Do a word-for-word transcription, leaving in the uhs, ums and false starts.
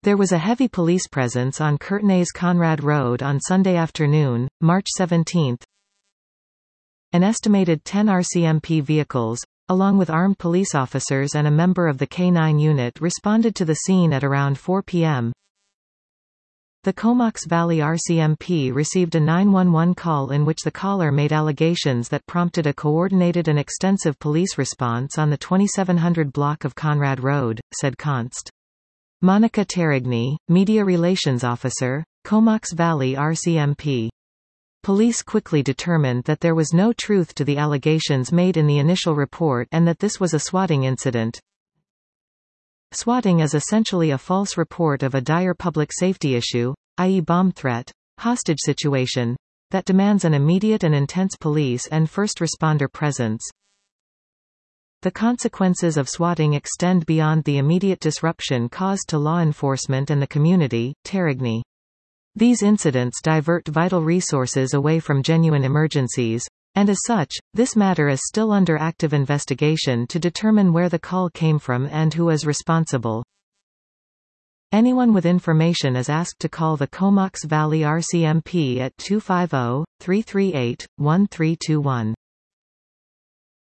There was a heavy police presence on Courtenay's Conrad Road on Sunday afternoon, March seventeenth. An estimated ten R C M P vehicles, along with armed police officers and a member of the K nine unit, responded to the scene at around four p m The Comox Valley R C M P received a nine one one call in which the caller made allegations that prompted a coordinated and extensive police response on the twenty-seven hundred block of Conrad Road, said Const. Monica Terigny, Media Relations Officer, Comox Valley R C M P. Police quickly determined that there was no truth to the allegations made in the initial report and that this was a swatting incident. Swatting is essentially a false report of a dire public safety issue, that is bomb threat, hostage situation, that demands an immediate and intense police and first responder presence. The consequences of swatting extend beyond the immediate disruption caused to law enforcement and the community, Terigny. These incidents divert vital resources away from genuine emergencies, and as such, this matter is still under active investigation to determine where the call came from and who is responsible. Anyone with information is asked to call the Comox Valley R C M P at two five zero, three three eight, one three two one.